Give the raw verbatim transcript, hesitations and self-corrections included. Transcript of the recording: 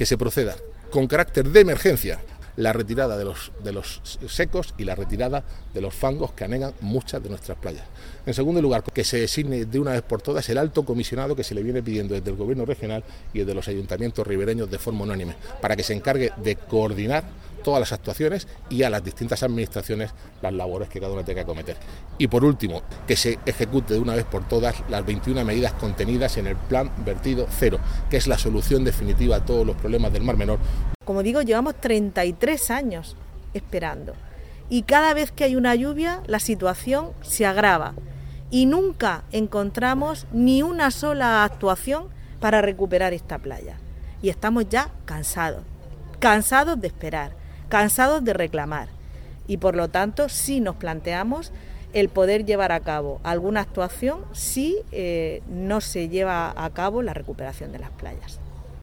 que se proceda con carácter de emergencia la retirada de los, de los secos y la retirada de los fangos que anegan muchas de nuestras playas. En segundo lugar, que se designe de una vez por todas el alto comisionado que se le viene pidiendo desde el Gobierno regional y desde los ayuntamientos ribereños de forma unánime, para que se encargue de coordinar todas las actuaciones y a las distintas administraciones las labores que cada una tenga que acometer. Y por último, que se ejecute de una vez por todas las veintiuna medidas contenidas en el Plan Vertido Cero, que es la solución definitiva a todos los problemas del Mar Menor. Como digo, llevamos treinta y tres años esperando y cada vez que hay una lluvia la situación se agrava y nunca encontramos ni una sola actuación para recuperar esta playa. Y estamos ya cansados, cansados de esperar, cansados de reclamar y por lo tanto sí nos planteamos el poder llevar a cabo alguna actuación si eh, no se lleva a cabo la recuperación de las playas.